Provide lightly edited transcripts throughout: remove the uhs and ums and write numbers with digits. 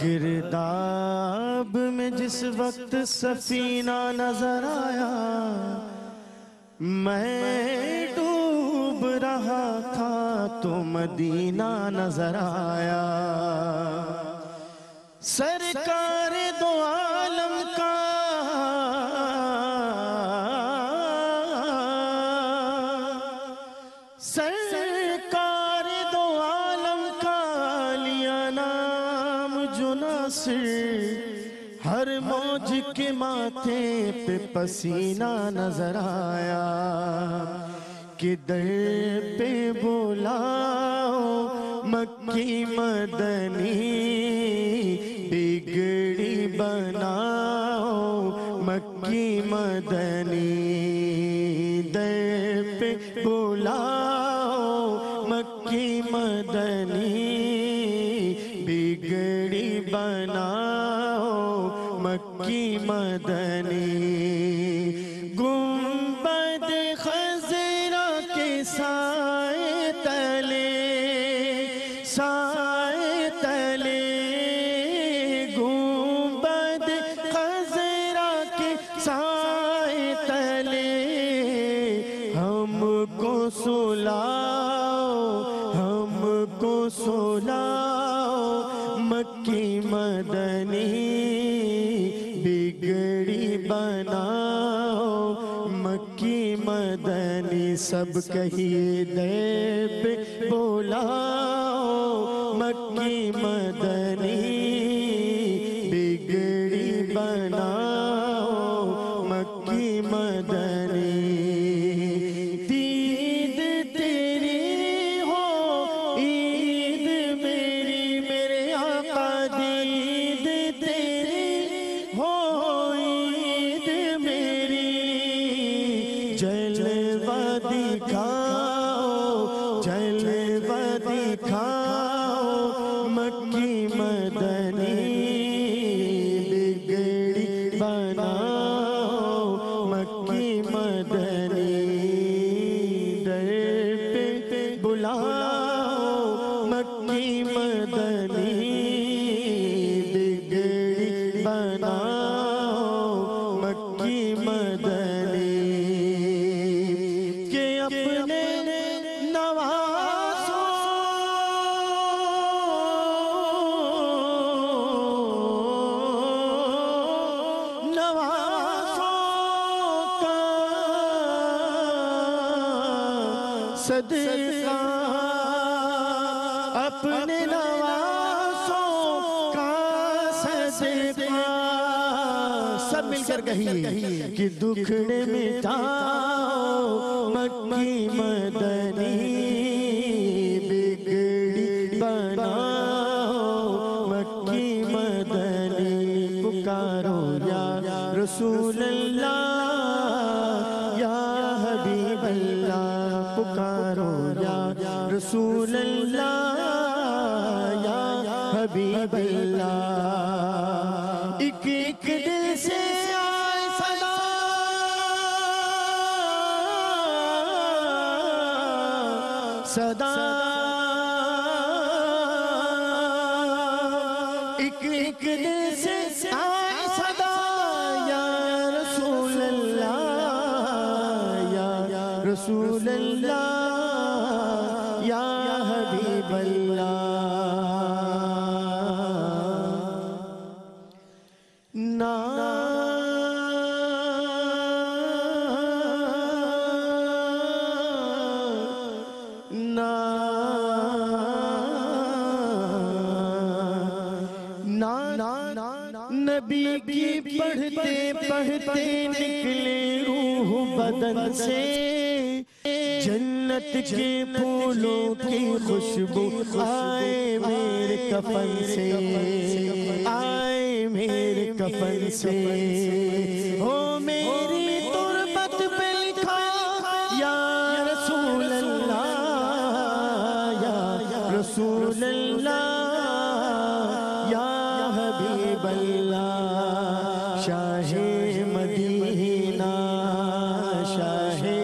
गिरदाब में जिस वक्त सफीना नजर आया, मैं डूब रहा था तो मदीना नजर आया। सरकार दो आलम का सरकार दो आलम का लिया नाम जो नासिर, हर मौज के माथे पे पसीना नजर आया। कि दर पे बुलाओ मक्की मदनी, बिगड़ी बनाओ मक्की मदनी। दर पे बुलाओ मक्की मदनी, बिगड़ी बनाओ मक्की मदनी। गुंबद खज़रा के साए तले, साए तले, गुंबद खज़रा के साए तले, हमको सुलाओ, हमको सुलाओ मक्की मदनी, बिगड़ी बनाओ मक्की मदनी। सब कहिए दे पे बुलाओ मक्की मदनी, बिगड़ी बनाओ मक्की मदनी। दीद तेरी हो ईद मेरी मेरे आका, दीद तेरी हो ईद मेरी। जलवा दिखाओ, जलवा दिखाओ मक्की मदनी, बिगड़ी बनाओ मक्की मदनी। दर पे बुलाओ मक्की मदनी, बिगड़ी बनाओ मक्की मदनी। के अपने नवाज़ों नवाज़ों का सदका, अपने नवाज़ों का सदका। सब मिलकर कहिए कि दुखड़े मिटाओ मक्की मदनी, बिगड़ी बनाओ मक्की मदनी। पुकारो या रसूल अल्लाह, या हबीब अल्लाह, पुकारो या रसूल अल्लाह, या हबीब अल्लाह। एक एक दिल से आए सदा, सदा एक एक दिल से आए सदा, या रसूल अल्लाह, या रसूल अल्लाह, या हबीब अल्लाह। ना नबी की पढ़ते पढ़ते निकले रूह बदन से, जन्नत के फूलों की खुशबू आए मेरे कफन से, आए मेरे कफन से। हो मेरी तुरबत पे लिखा या रसूल अल्लाह, या रसूल अल्लाह, या हबीब अल्लाह। शाहे मदीना, शाहे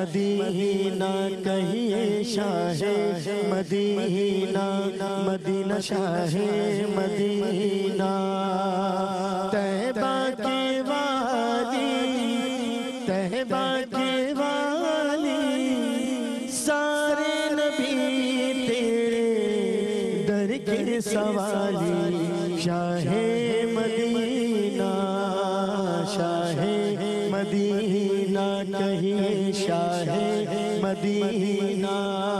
मदीना कहिए शाहे मदीना, मदीना शाहे मदीना तैबा के वाली, तैबा के वाली सारे नबी तेरे दर के सवाली। शाहे मदीना, शाहे मदीना कहिए शाहे मदीना,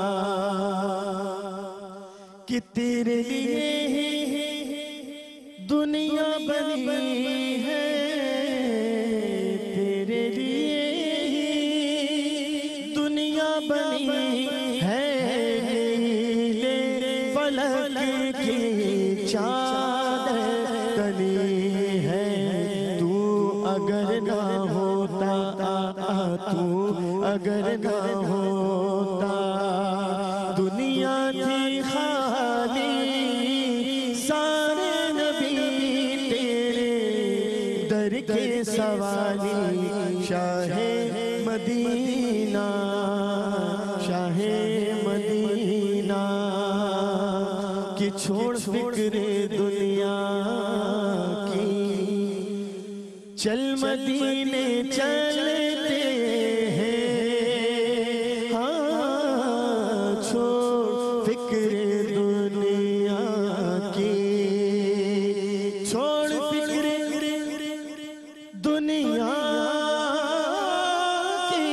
कि तेरे लिए दुनिया बनी है, तेरे लिए दुनिया बनी है। नीले फलक की चादर तनी है, तू अगर ना होता, तू अगर ना होता, दुनिया थी खाली सारे नबी तेरे दर के सवाली। शाहे मदीना, शाहे मदीना, कि छोड़ फिक्रे दुनिया की, चल मदीने चलते हैं। हाँ छोड़ फिक्रे दुनिया की, छोड़ फिक्रे दुनिया की,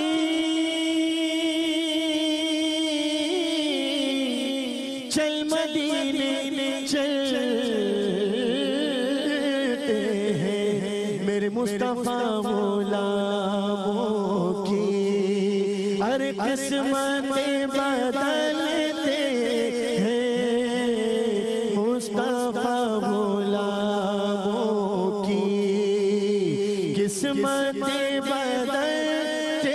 चल मदीने चलते हैं। मेरे मुस्तफा गुलामों की हर किस्मतें बदलते हैं, मुस्तफा गुलामों की किस्मतें बदलते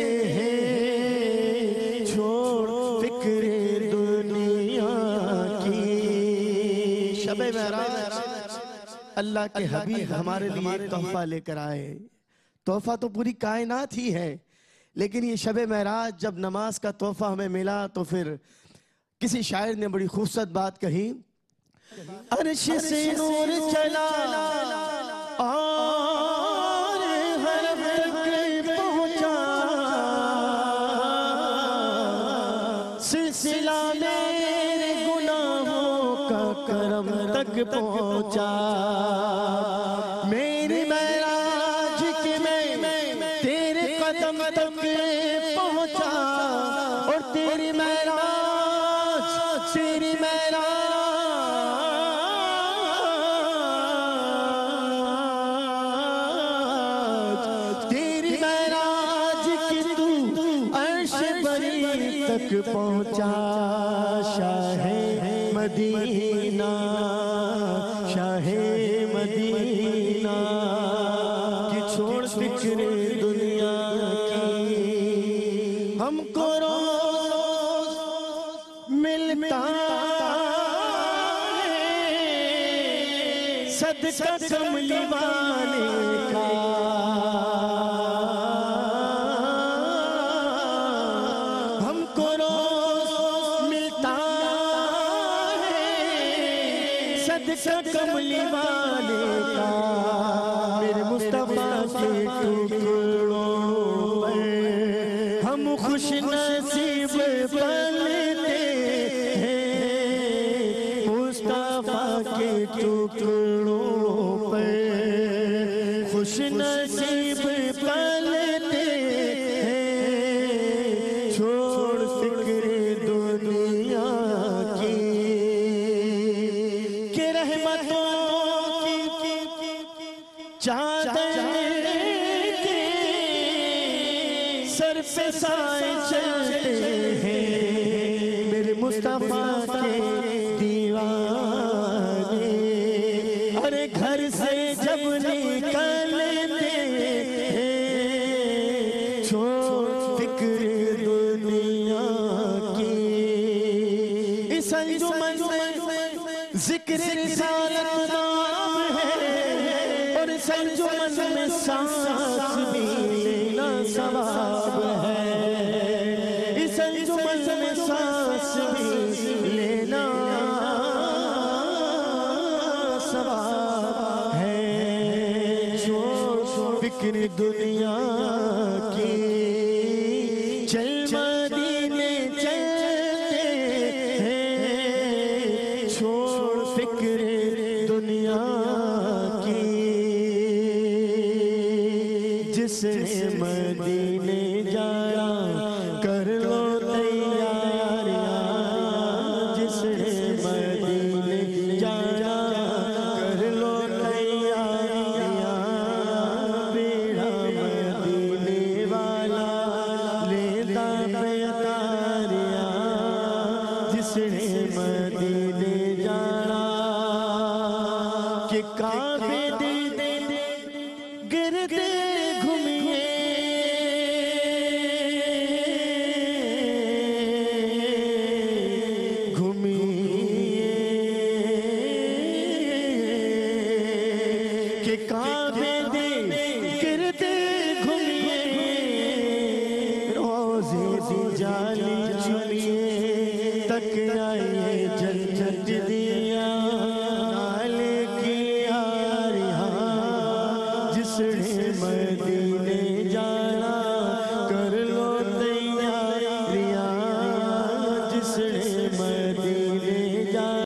हैं। छोड़ फिक्रे दुनिया की। शब-ए मेराज अल्लाह के हबीब हमारे लिए तोहफा लेकर आए। तोहफा तो पूरी कायनात ही है, लेकिन ये शब महराज जब नमाज का तोहफा हमें मिला तो फिर किसी शायर ने बड़ी खूबसूरत बात कही, अर्श से नूर चला और हर तक पहुंचा, सिलसिला मेरे गुनाहों का करम तक पहुंचा। मेरी महराज के मैं तेरे कदम तक पहुंचा, और तेरी महराज, तेरी महराज, तेरी महराज की तू अर्श बरी तक पहुंचा। शाहे मदीना, शाहे मदीना, कि छोड़ फिक्रे दुनिया की। हमको रोज मिलता है सदका कमली वाले का, हमको रोज मिलता है सदका कमली वाले का। मेरे मुस्तफा के टुकड़ों में हम खुश नसीब बनते हैं, मुस्तफा के टुकड़ों पे खुश नसीब बनते हैं। छोड़ फिक्रे दुनिया की, कि रहमतों की चादर के सर पे साए चलते हैं। मेरे मुस्तफा के दीवाने अरे घर से जब निकलते हैं, छोड़ फिक्र दुनिया की। इस अंजुमन में जिक्र रिसालत नाम है, और इस अंजुमन में सांस भी लेना सवाब है। इस अंजुमन में सांस भी लेना सवाब है छोड़ फिक्र दुनिया की, चल मदीने चलते हैं, छोड़ फिक्र दुनिया की। जिसने मदीने जाना कर लो तैयारियां, जिसने मदीने जाना कर लो तैयारियां, बेड़ा मदीने वाला लेता बेतारियां, जिसने मदीने जाना कि काबे गिरते घूमिए, घूमिए कि काबे